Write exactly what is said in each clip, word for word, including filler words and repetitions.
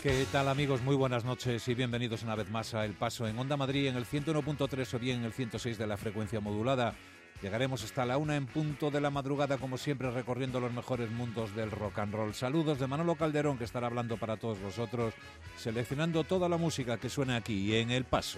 ¿Qué tal, amigos? Muy buenas noches y bienvenidos una vez más a El Paso en Onda Madrid en el ciento uno punto tres o bien en el ciento seis de la frecuencia modulada. Llegaremos hasta la una en punto de la madrugada, como siempre, recorriendo los mejores mundos del rock and roll. Saludos de Manolo Calderón, que estará hablando para todos vosotros, seleccionando toda la música que suena aquí en El Paso.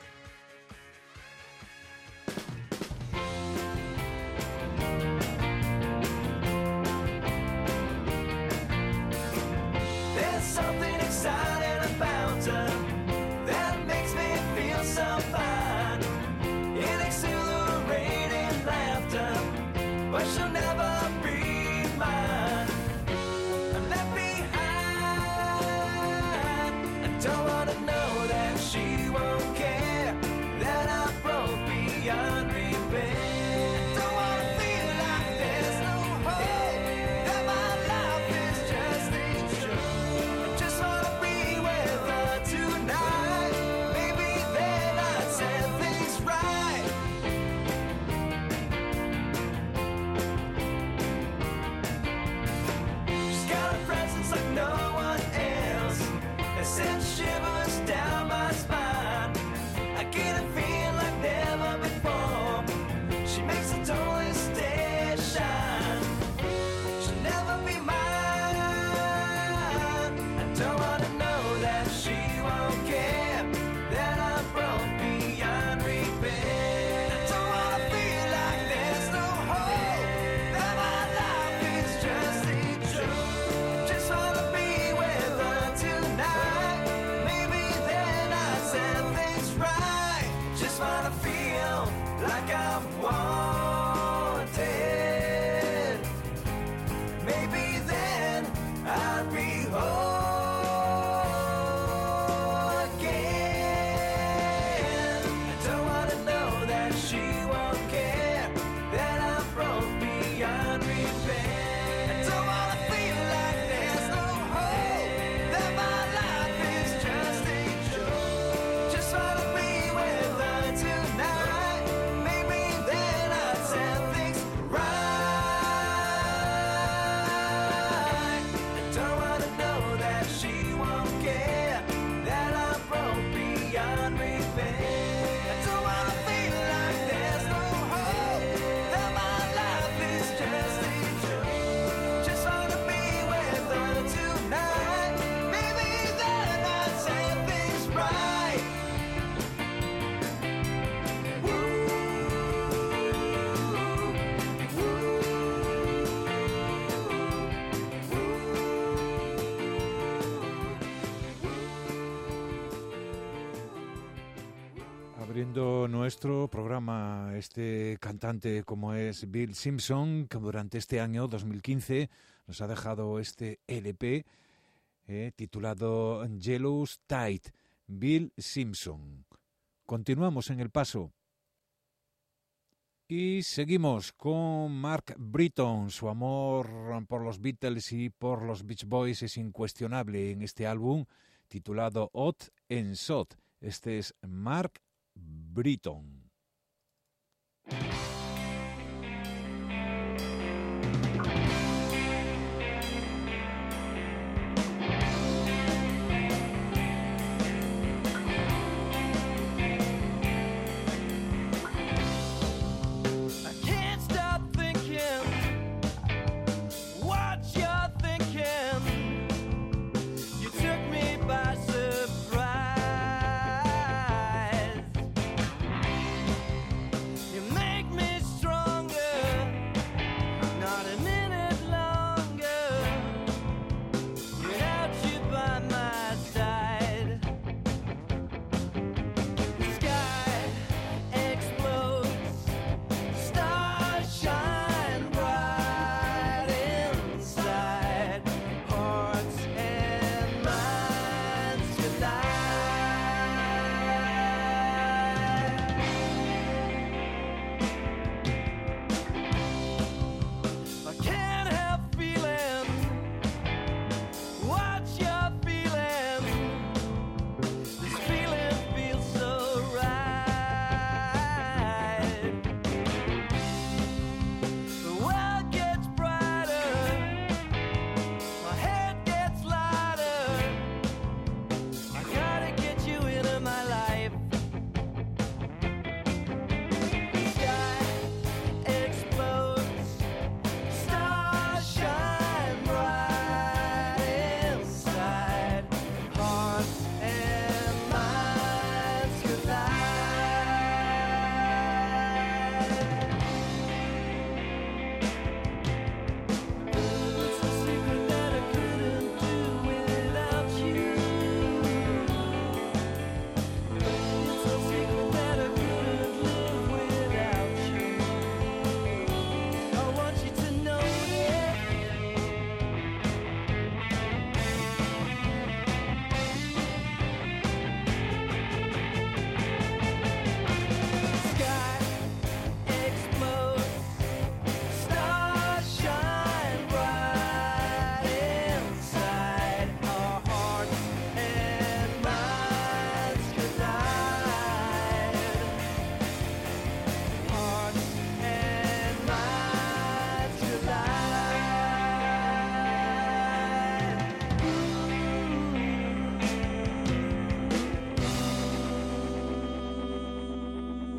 Abriendo nuestro programa, este cantante como es Bill Simpson, que durante este año dos mil quince nos ha dejado este L P eh, titulado Yellow's Tide. Bill Simpson. Continuamos en El Paso y seguimos con Mark Britten. Su amor por los Beatles y por los Beach Boys es incuestionable en este álbum titulado Hot and Sot. Este es Mark Britten. Surprise.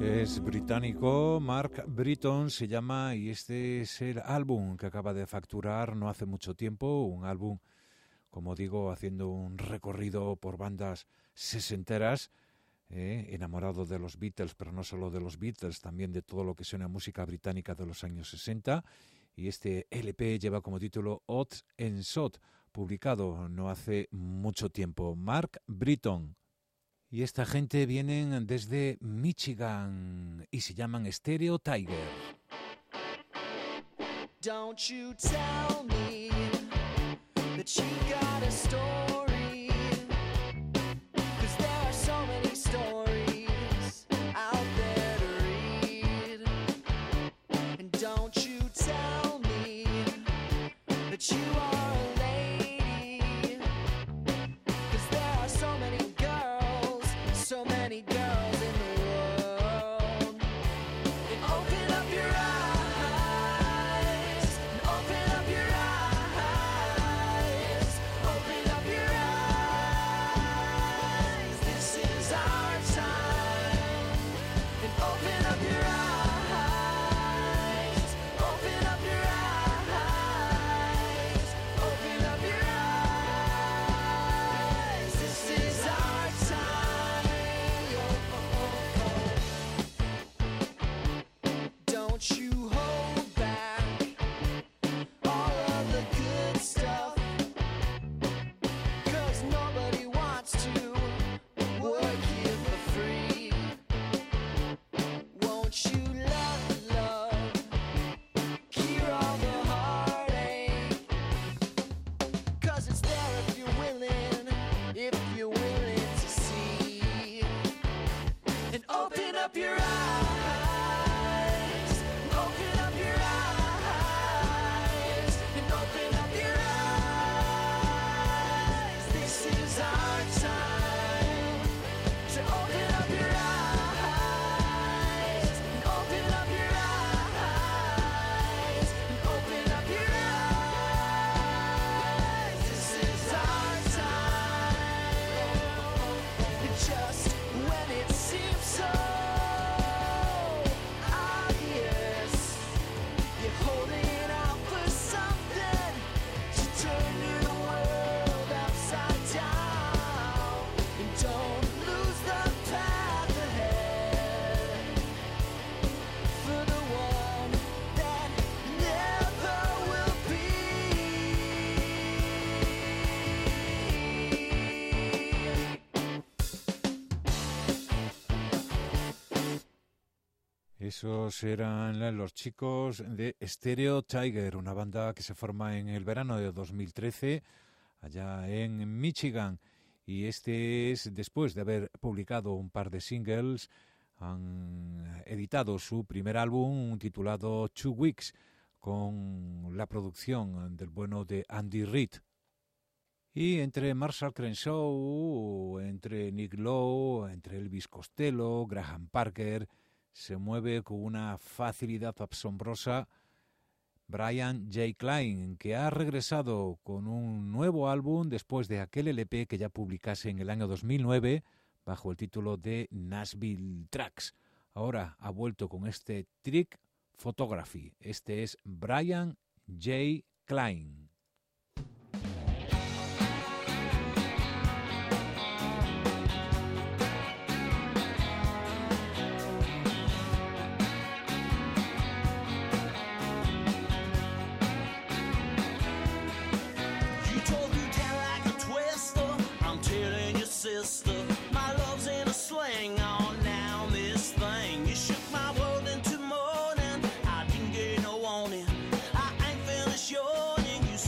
Es británico, Mark Britton se llama, y este es el álbum que acaba de facturar no hace mucho tiempo, un álbum, como digo, haciendo un recorrido por bandas sesenteras, eh, enamorado de los Beatles, pero no solo de los Beatles, también de todo lo que suena música británica de los años sesenta, y este L P lleva como título Odd and Sod, publicado no hace mucho tiempo. Mark Britton. Y esta gente vienen desde Michigan y se llaman Stereo Tiger. Don't you tell me that you got a story, 'cause there are so many stories out there to read. And don't you tell me that you are a lady, 'cause there are so many so many girls in the world. And open up your eyes, and open up your eyes, open up your eyes. This is our time. And open up your eyes, open up your eyes, open up your eyes. This is our time. You hold back all of the good stuff, 'cause nobody wants to work here for free. Won't you love, love, cure all the heartache, 'cause it's there if you're willing, if you're willing to see. And open up your eyes, Esos eran los chicos de Stereo Tiger, una banda que se forma en el verano de dos mil trece, allá en Michigan. Y este es, después de haber publicado un par de singles, han editado su primer álbum titulado Two Weeks, con la producción del bueno de Andy Reid. Y entre Marshall Crenshaw, entre Nick Lowe, entre Elvis Costello, Graham Parker, se mueve con una facilidad asombrosa Brian J. Klein, que ha regresado con un nuevo álbum después de aquel L P que ya publicase en el año dos mil nueve bajo el título de Nashville Tracks. Ahora ha vuelto con este Trick Photography. Este es Brian J. Klein. Sister, my love's in a sling on now this thing. You shook my world into mourning. I didn't get no warning. I ain't finished yawning. You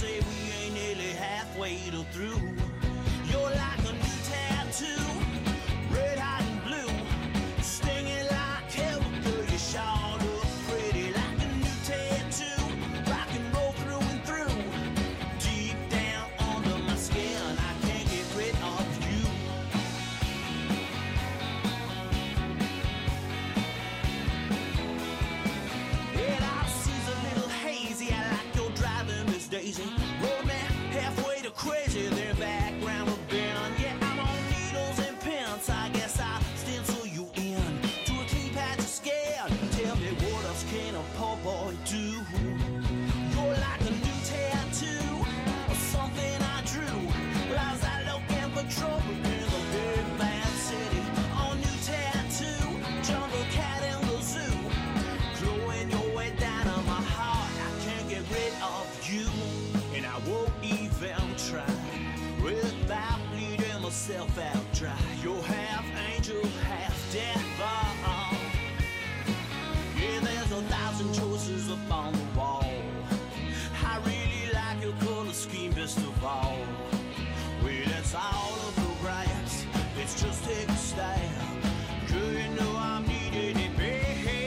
devil. Yeah, there's a thousand choices up on the wall. I really like your color scheme best of all. Well, that's all of the grass. Let's just take a stab. Girl, you know I'm needing it bad.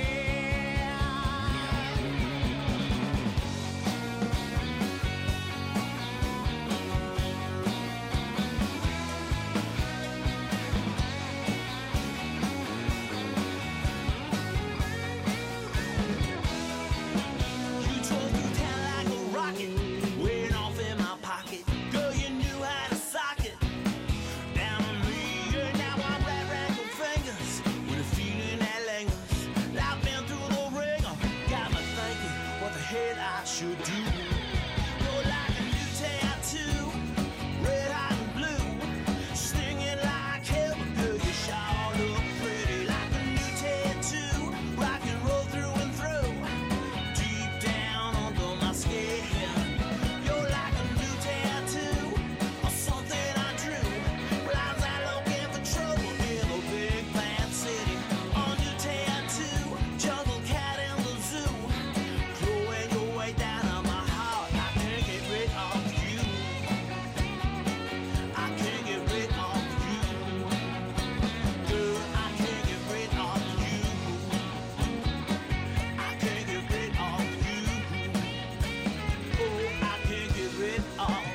You drove through town like a rocket, went off in my pocket. Girl, you knew how to sock it. Down on me, and now I'm rat wrangle fingers with a feeling that lingers. I've been through the ringer, got me thinking what the hell I should do. You're like a new tattoo, red, hot, and blue, stinging like hell. But girl, you sure look pretty, like a new tattoo, rock and roll through and through, deep down under my skin. You're like a new tattoo, or something I drew. Well, I was out looking for trouble in a big bad city. A new tattoo, jungle cat in the zoo, growing your way down on my heart. I can't get rid of you. I can't get rid of you. Girl, I can't get rid of you. I can't get rid of you. Oh, I can't get rid of you.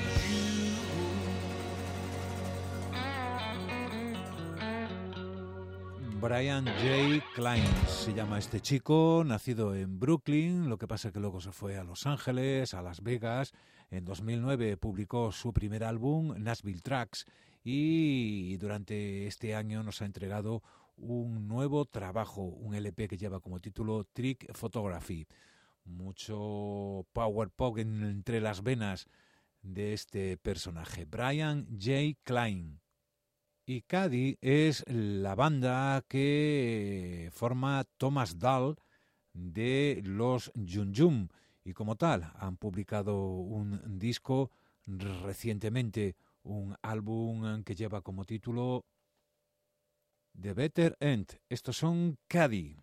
Brian J. Klein se llama este chico, nacido en Brooklyn, lo que pasa que luego se fue a Los Ángeles, a Las Vegas. En dos mil nueve publicó su primer álbum, Nashville Tracks, y durante este año nos ha entregado un nuevo trabajo, un L P que lleva como título Trick Photography. Mucho power pop en- entre las venas de este personaje, Brian J. Klein. Y Caddy es la banda que forma Thomas Dahl de los Yum Yum, y como tal han publicado un disco recientemente, un álbum que lleva como título The Better End. Estos son Caddy.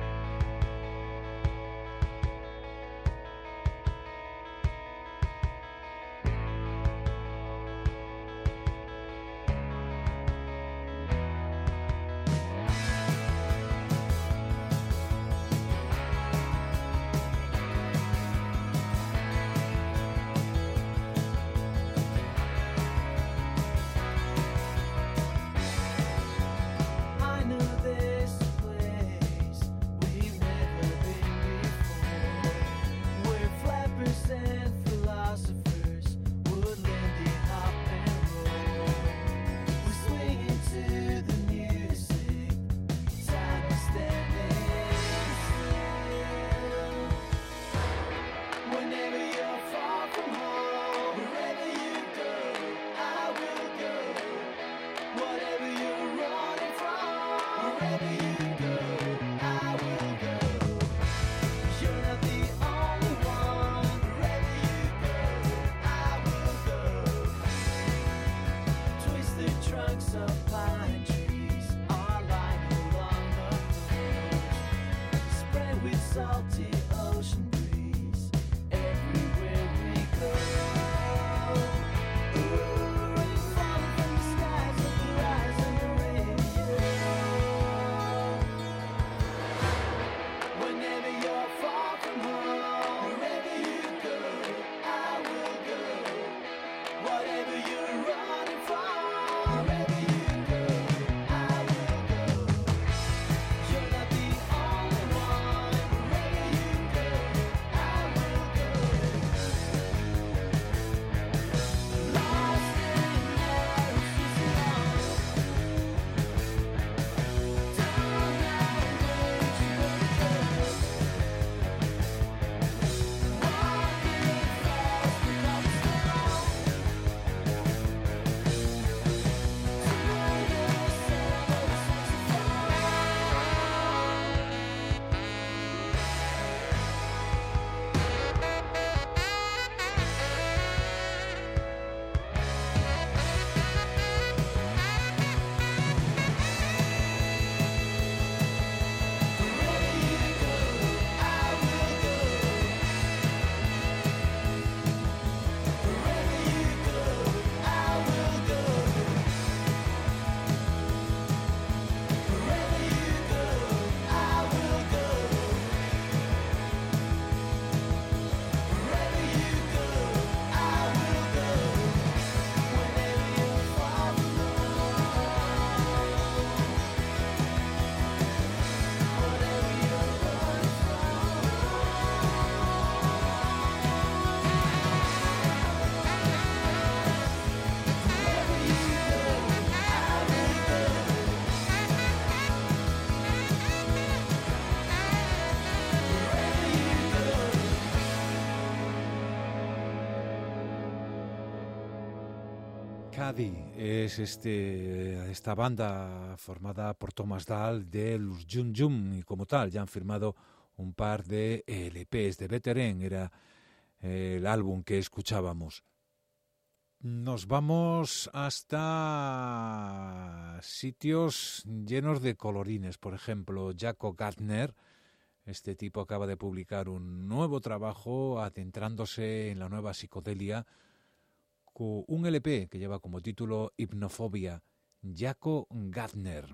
I know this place we've never been before, where flappers and philosophers would Lindy hop and roll. We swing into the music, time is standing still. Whenever you're far from home, wherever you go, I will go. Whatever you're running from, wherever you go, I will go. You're not the only one. Wherever you go, I will go. Twisted trunks of pine trees are lying along the coast, spread with salty ocean breeze everywhere we go. Ooh, rain falling from the skies of the rise on the radio. Daddy es este, esta banda formada por Thomas Dahl de los Jum Jum y como tal ya han firmado un par de L Pes. De Veteran era eh, el álbum que escuchábamos. Nos vamos hasta sitios llenos de colorines. Por ejemplo, Jaco Gardner. Este tipo acaba de publicar un nuevo trabajo adentrándose en la nueva psicodelia con un L P que lleva como título Hipnofobia. Jaco Gardner.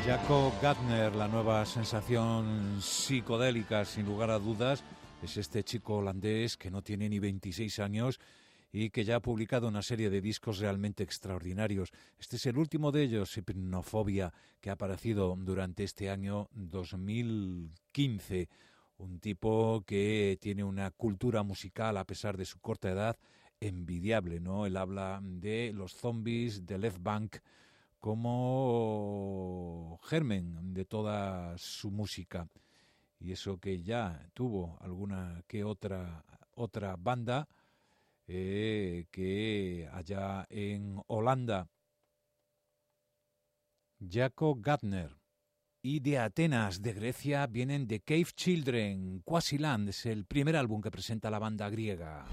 Jacob Gardner, la nueva sensación psicodélica, sin lugar a dudas, es este chico holandés que no tiene ni veintiséis años y que ya ha publicado una serie de discos realmente extraordinarios. Este es el último de ellos, Hypnophobia, que ha aparecido durante este año dos mil quince. Un tipo que tiene una cultura musical, a pesar de su corta edad, envidiable, ¿no? Él habla de los zombies, de Left Bank, como germen de toda su música. Y eso que ya tuvo alguna que otra, otra banda eh, que allá en Holanda. Jacob Gardner. Y de Atenas, de Grecia, vienen The Cave Children. Quasiland es el primer álbum que presenta la banda griega.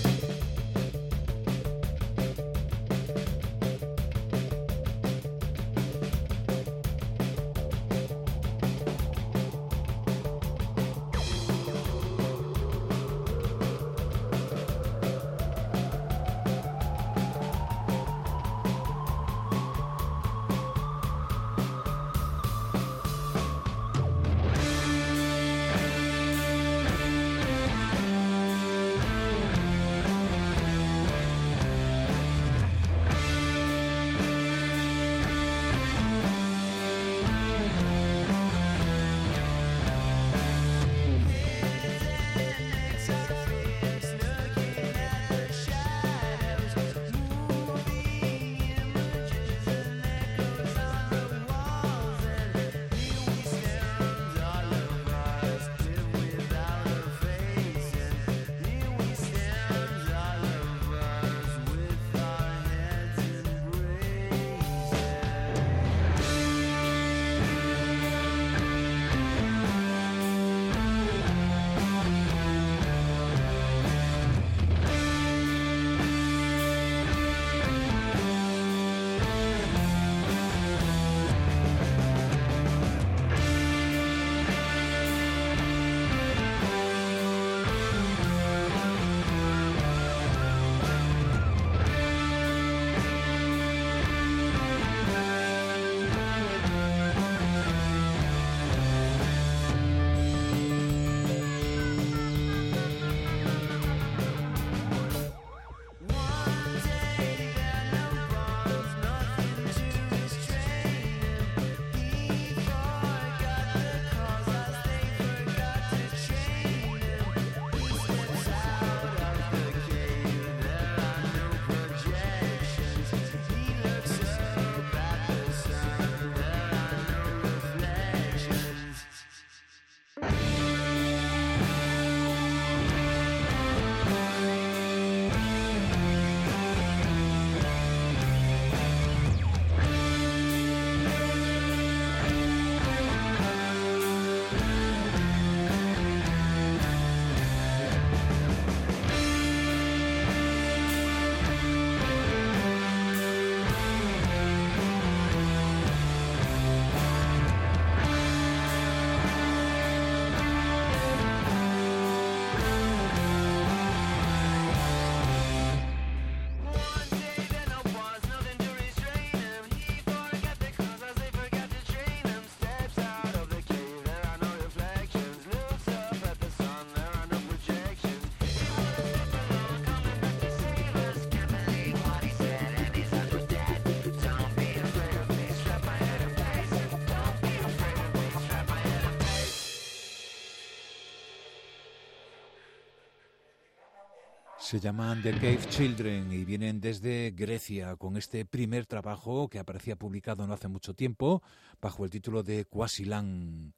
Se llaman The Cave Children y vienen desde Grecia con este primer trabajo que aparecía publicado no hace mucho tiempo bajo el título de Quasiland.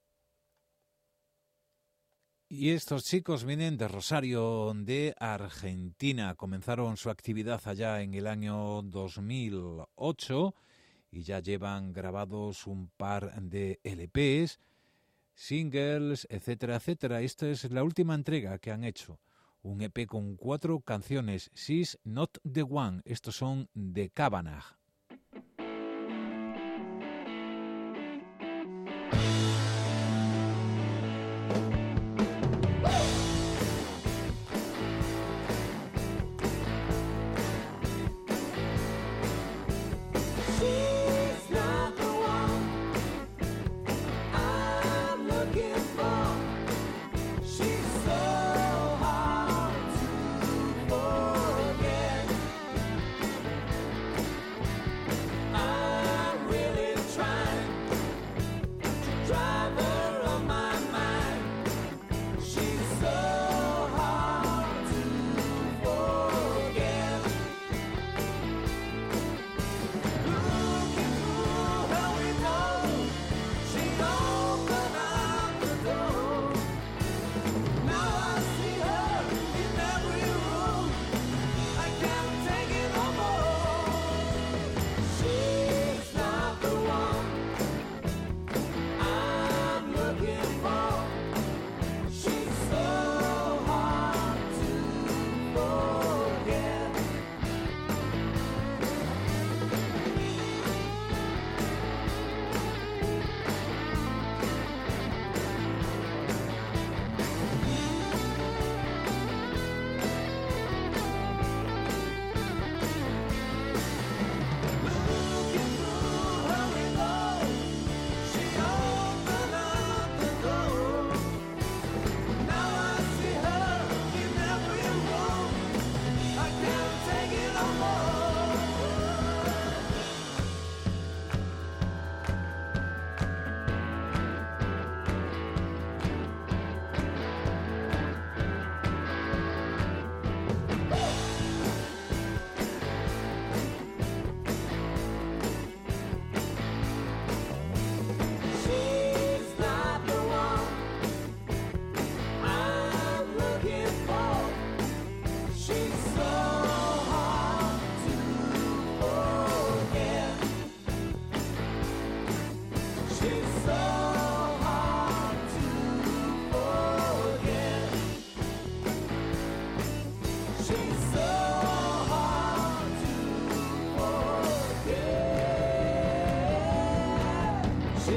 Y estos chicos vienen de Rosario, de Argentina. Comenzaron su actividad allá en el año dos mil ocho y ya llevan grabados un par de L Pes, singles, etcétera, etcétera. Esta es la última entrega que han hecho. Un E P con cuatro canciones. She's Not the One. Estos son de Cabanagh. She's not the one.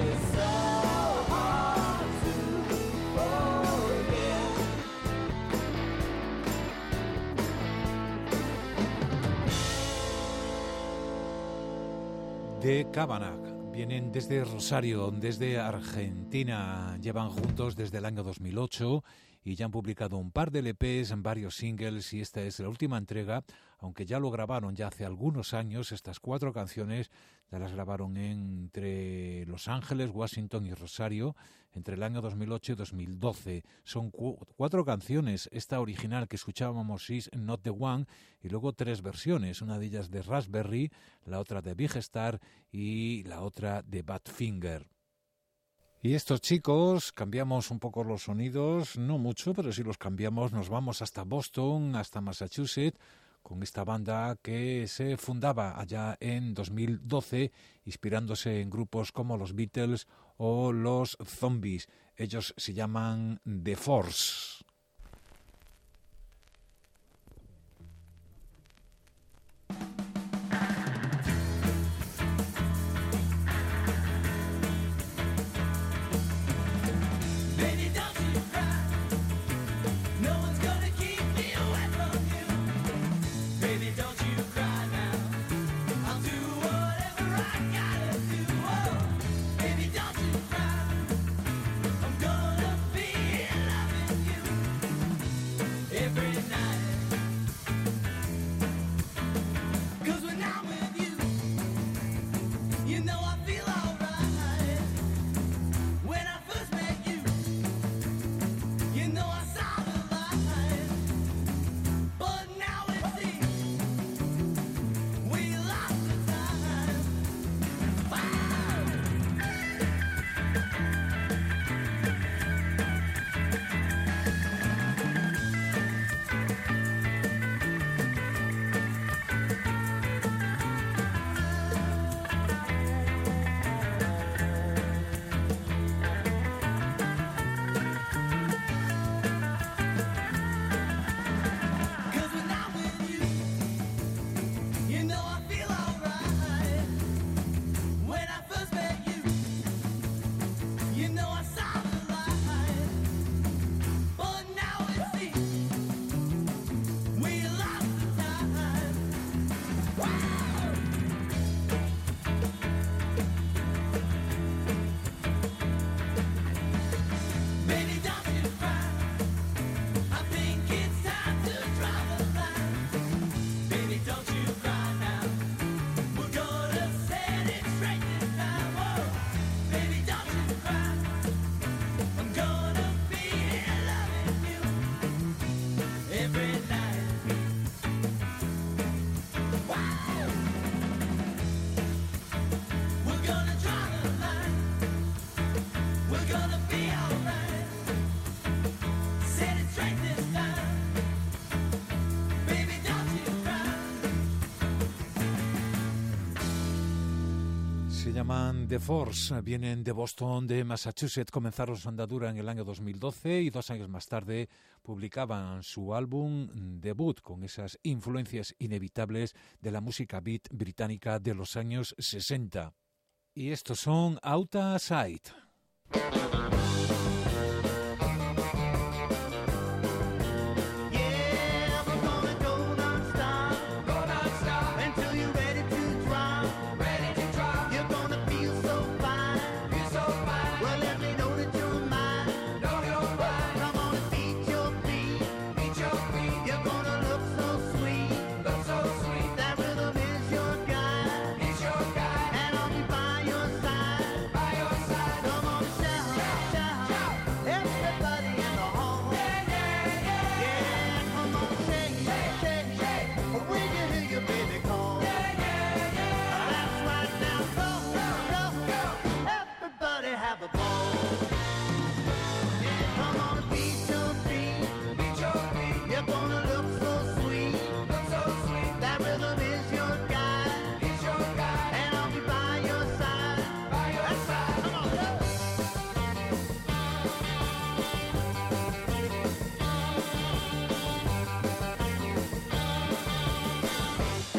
It's so hard to forget. De Cabanac. Vienen desde Rosario, desde Argentina. Llevan juntos desde el año dos mil ocho y ya han publicado un par de L Pes, varios singles, y esta es la última entrega, aunque ya lo grabaron ya hace algunos años. Estas cuatro canciones ya las grabaron entre Los Ángeles, Washington y Rosario entre el año dos mil ocho y dos mil doce. Son cu- cuatro canciones. Esta original que escuchábamos, Is Not The One, y luego tres versiones, una de ellas de Raspberry, la otra de Big Star y la otra de Badfinger. Y estos chicos, cambiamos un poco los sonidos, no mucho, pero si los cambiamos, nos vamos hasta Boston, hasta Massachusetts, con esta banda que se fundaba allá en dos mil doce, inspirándose en grupos como los Beatles o los Zombies. Ellos se llaman The Force. Baby, don't you cry. No one's gonna keep me away from you. Baby, don't you cry now. I'll do whatever I gotta do. Oh, baby, don't you cry. I'm gonna be loving you every night. 'Cause when I'm with you, you know I feel alright. When I first met you, you know I saw the light, but now it seems we lost the time. Wow. Cause when I'm with you, you know I feel alright. When I first met you, you know I saw the light, but now it seems we lost the time. Wow. Baby, don't you cry. I think it's time to draw the line. Baby, don't you cry now. We're gonna set it straight this time. Oh, baby, don't you cry. I'm gonna be here loving you every night. Wow. We're gonna draw the line. We're gonna be alright. Set it straight this time. Baby, don't you cry. Se llaman The Force, vienen de Boston, de Massachusetts, comenzaron su andadura en el año dos mil doce y dos años más tarde publicaban su álbum debut con esas influencias inevitables de la música beat británica de los años sesenta. Y estos son Outa Side. Yeah, we're gonna go non-stop, go non-stop until you're ready to drop, ready to drop. You're gonna feel so fine, feel so fine. Well, let me know that you're mine, know you're mine. Come on and beat your beat, beat your beat. You're gonna look so sweet, look so sweet. That rhythm is your guide, is your guide, and I'll be by your side, by your side. Come on and shout, shout, shout. Everybody in the hall. Yeah, yeah, yeah. Yeah, come on, shake, shake, shake, shake. We can hear you, baby, call. Yeah, yeah, yeah. That's right now, go, go, go, go. Everybody have a ball. Yeah, come on and beat your beat, beat your beat. You're gonna look so sweet, look so sweet. That rhythm is your guide, is your guide, and I'll be by your side, by your side. Come on, go.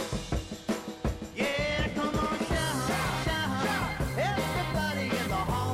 Yeah, come on, shout, shout, shout. Everybody in the hall.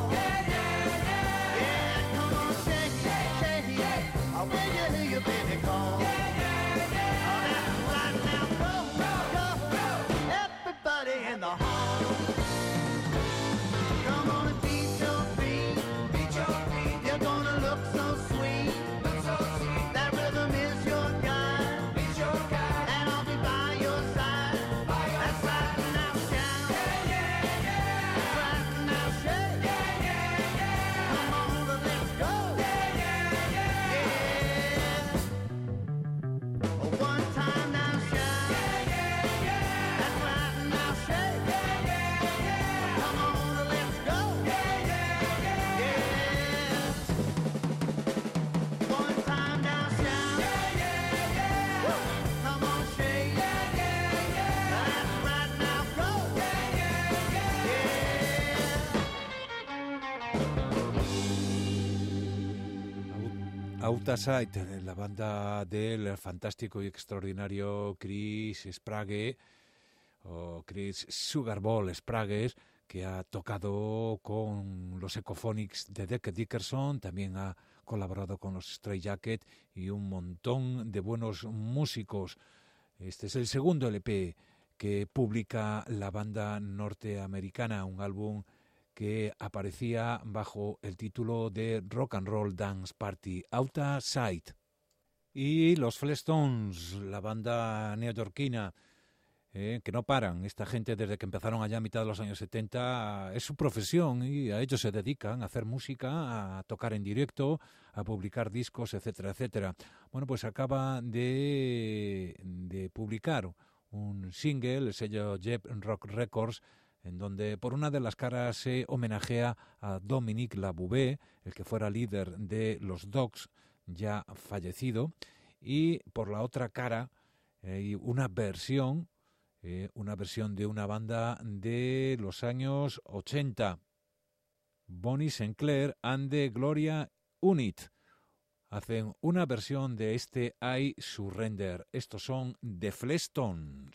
Out of Sight, la banda del fantástico y extraordinario Chris Sprague, o Chris Sugarball Sprague, que ha tocado con los Ecophonics de Decca Dickerson, también ha colaborado con los Stray Jacket y un montón de buenos músicos. Este es el segundo L P que publica la banda norteamericana, un álbum que aparecía bajo el título de Rock and Roll Dance Party, Out of Sight. Y los Flintstones, la banda neoyorquina, eh, que no paran. Esta gente, desde que empezaron allá a mitad de los años setenta, es su profesión y a ellos se dedican a hacer música, a tocar en directo, a publicar discos, etcétera, etcétera. Bueno, pues acaba de, de publicar un single, el sello Jet Rock Records, en donde por una de las caras se homenajea a Dominique Labouvé, el que fuera líder de los Dogs, ya fallecido, y por la otra cara hay eh, una versión, eh, una versión de una banda de los años ochenta, Bonnie Sinclair and the Gloria Unit. Hacen una versión de este I Surrender. Estos son The Flintstones.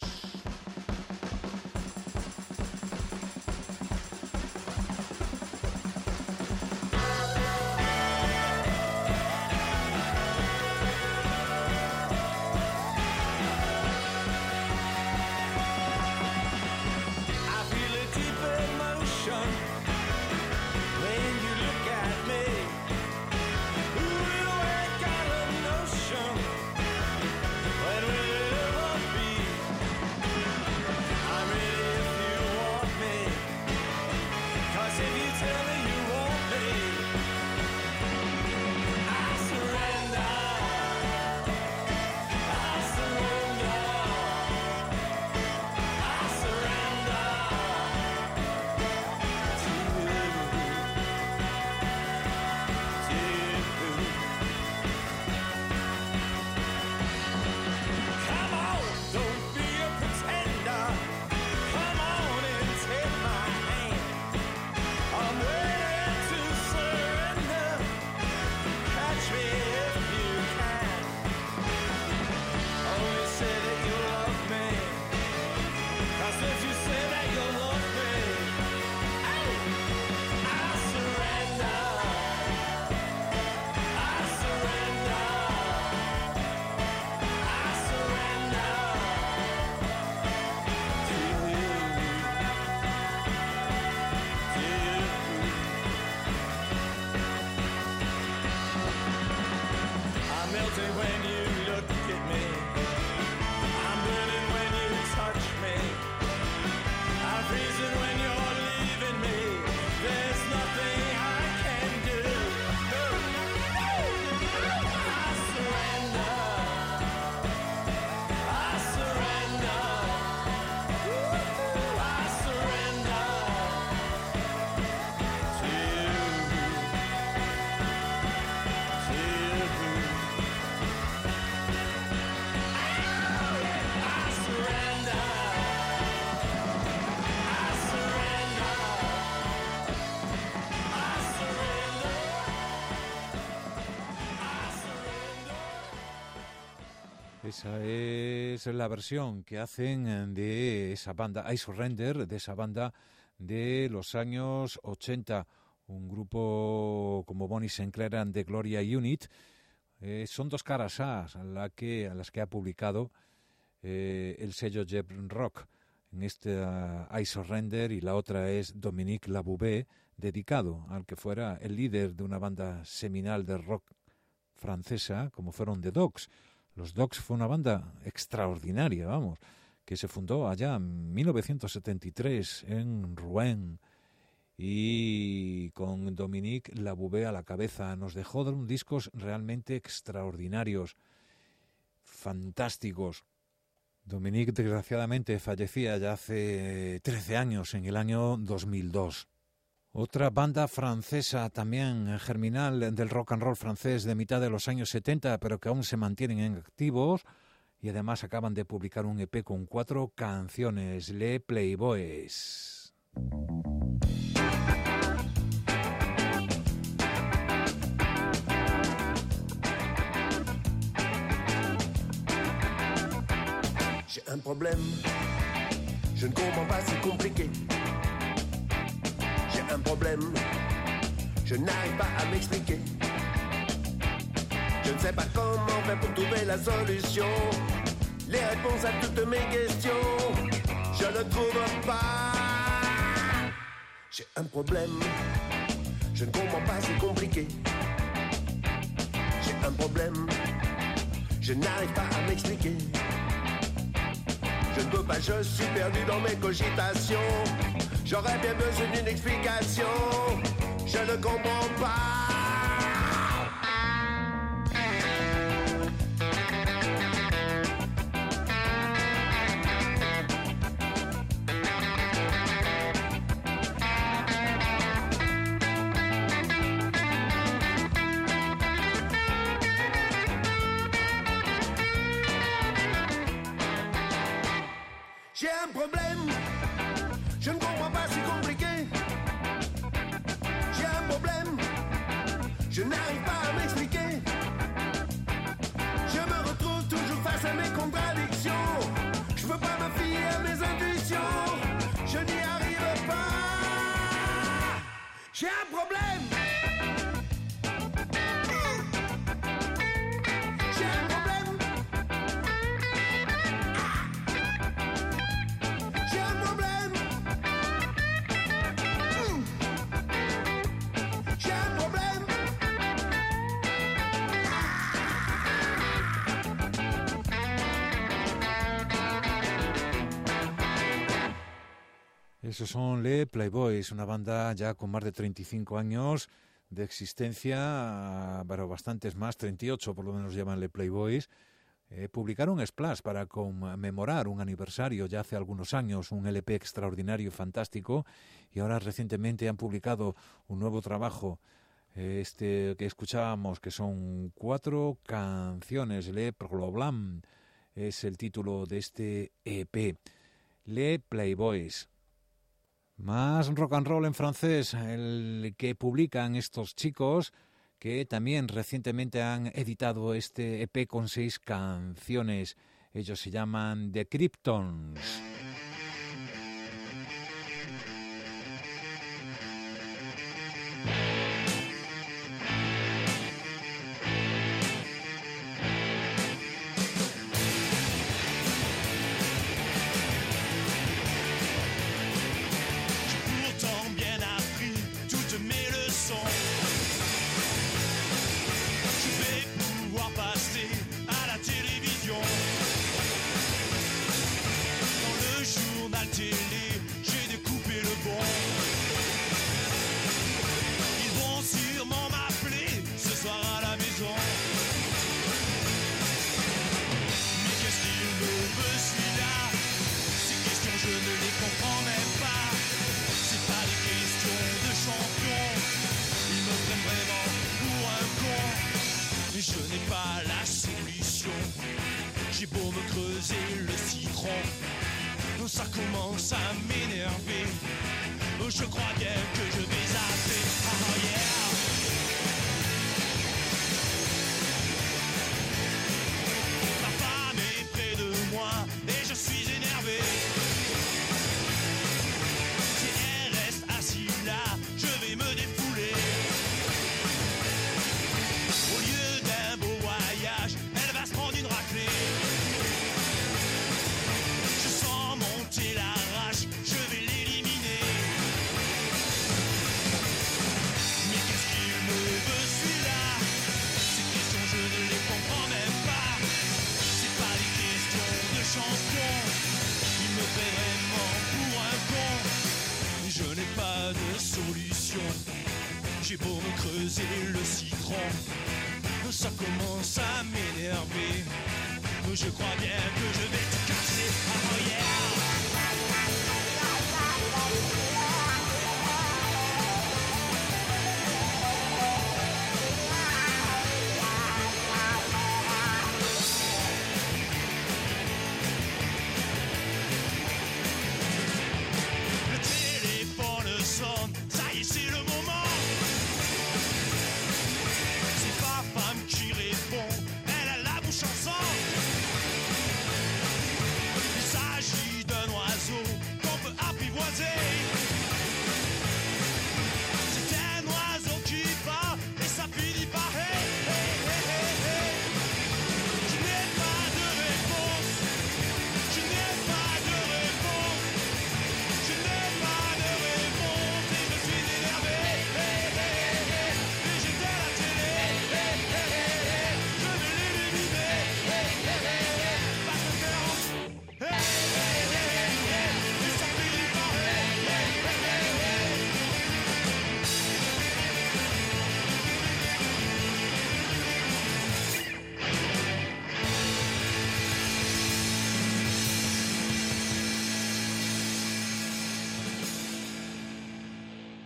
Esa es la versión que hacen de esa banda, I Surrender, de esa banda de los años ochenta. Un grupo como Bonnie Sinclair and the Gloria Unit. Eh, son dos caras A a, la que, a las que ha publicado eh, el sello Jet Rock. En este uh, I Surrender, y la otra es Dominique Labouvé, dedicado al que fuera el líder de una banda seminal de rock francesa, como fueron The Dogs. Los Dogs fue una banda extraordinaria, vamos, que se fundó allá en mil novecientos setenta y tres en Rouen, y con Dominique Labouvé a la cabeza nos dejó discos realmente extraordinarios, fantásticos. Dominique desgraciadamente fallecía ya hace trece años, en el año dos mil dos. Otra banda francesa también germinal del rock and roll francés de mitad de los años setenta, pero que aún se mantienen en activos y además acaban de publicar un E P con cuatro canciones, Les Playboys. un problème. Je ne comprends pas, c'est compliqué. J'ai un problème. Je n'arrive pas à m'expliquer. Je ne sais pas comment faire pour trouver la solution. Les réponses à toutes mes questions, je ne trouve pas. J'ai un problème. Je ne comprends pas, c'est compliqué. J'ai un problème. Je n'arrive pas à m'expliquer. Je ne peux pas, je suis perdu dans mes cogitations. J'aurais bien besoin d'une explication. Je ne comprends pas. J'ai un problème, je ne comprends pas, c'est compliqué. J'ai un problème, je n'arrive pas à m'expliquer. Je me retrouve toujours face à mes contradictions. Je veux pas me fier à mes intuitions. Je n'y arrive pas. J'ai un problème. J'ai un problème. J'ai un problème. J'ai un problème. Esos son les Playboys, una banda ya con más de treinta y cinco años de existencia, pero bastantes más, treinta y ocho por lo menos llevan les Playboys. Eh, publicaron Splash para conmemorar un aniversario ya hace algunos años, un L P extraordinario y fantástico, y ahora recientemente han publicado un nuevo trabajo, eh, este que escuchábamos, que son cuatro canciones. Le Problème es el título de este E P. Les Playboys. Más rock and roll en francés, el que publican estos chicos, que también recientemente han editado este E P con seis canciones. Ellos se llaman The Kryptons. Pourtant bien appris toutes mes leçons. Je vais pouvoir passer à la télévision. Dans le journal télé, j'ai découpé le bon. Ils vont sûrement m'appeler ce soir à la maison. Mais qu'est-ce qu'il me veut celui-là? Ces questions je ne les comprends même pas. C'est pas des questions de champion. Ils me prennent vraiment pour un con. Mais je n'ai pas la solution. J'ai beau me creuser le citron, oh, ça commence à m'énerver. Oh, je crois bien que je vais zapper. Oh yeah. Ma femme est près de moi et je suis énervé. Si elle reste assise là, je vais me défouler. Au lieu d'un beau voyage, elle va se prendre une raclée. Je sens monter la rage, je vais l'éliminer. Mais qu'est-ce qu'il me veut celui-là? Ces questions je ne les comprends même pas. C'est pas des questions de champion. Il me fait vraiment pour un con. Mais je n'ai pas de solution. J'ai beau me creuser le citron, ça commence à m'énerver. Je crois bien que je vais tout casser. Oh yeah. Le téléphone sonne, ça y est c'est le moment. C'est pas femme qui répond, elle a la bouche en sang.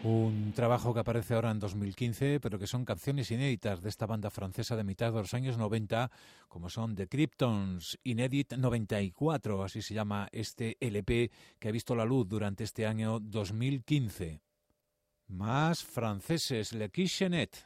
Un trabajo que aparece ahora en dos mil quince, pero que son canciones inéditas de esta banda francesa de mitad de los años noventa, como son The Kryptons, Inédit noventa y cuatro, así se llama este L P que ha visto la luz durante este año dos mil quince. Más franceses, Le Kitchenette.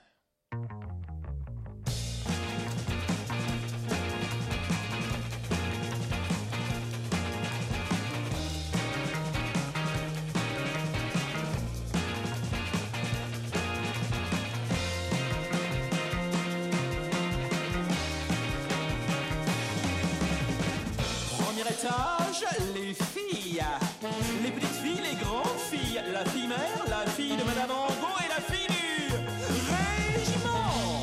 Étage, les filles, les petites filles, les grandes filles, la fille mère, la fille de Madame Angot et la fille du régiment.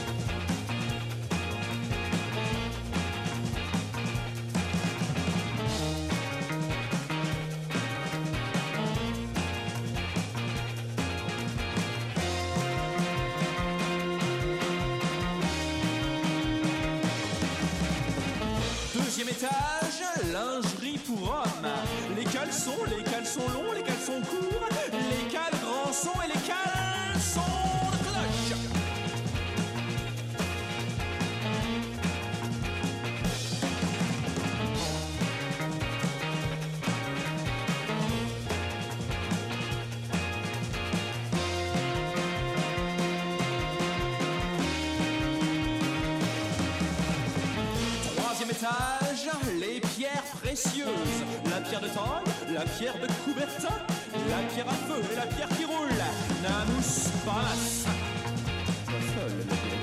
Deuxième étage, lingerie pour hommes. Les caleçons, les caleçons longs, les caleçons courts, les cales grands sons et les caleçons de cloche. Troisième étage, les pierres précieuses, la pierre de Tangue, la pierre de Coubertin, la pierre à feu et la pierre qui roule, n'amousse pas masse. C'est folle, la pierre.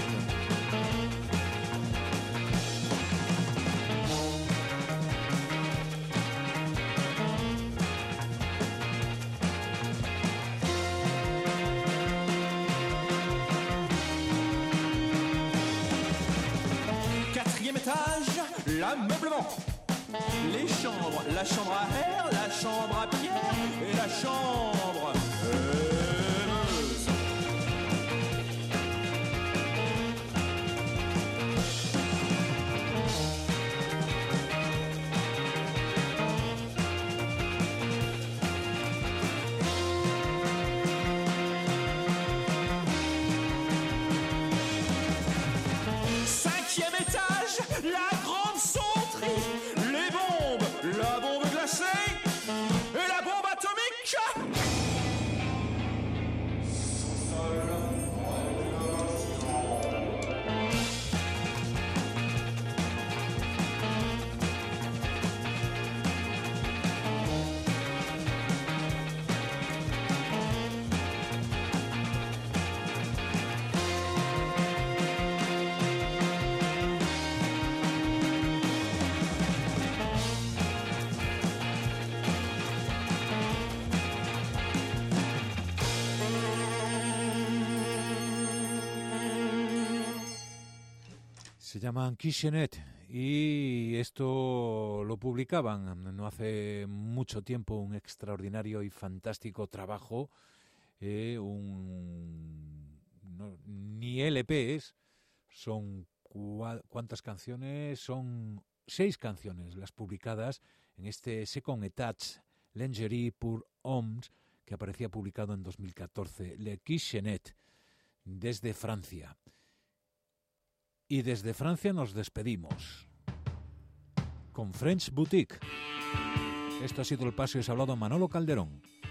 Quatrième étage, l'ameublement. Les chambres, la chambre à air, la chambre à pierre et la chambre aimeuse. Cinquième étage, la grande sonnerie. Les bombes, la bombe glacée et la bombe atomique. Se llaman Kitchenette y esto lo publicaban no hace mucho tiempo, un extraordinario y fantástico trabajo, eh, un, no, ni L Ps, son cua, ¿cuántas canciones? Son seis canciones las publicadas en este Second Etage, Lingerie pour Hommes, que aparecía publicado en dos mil catorce, Le Kitchenette, desde Francia. Y desde Francia nos despedimos con French Boutique. Esto ha sido El Paso y os ha hablado Manolo Calderón.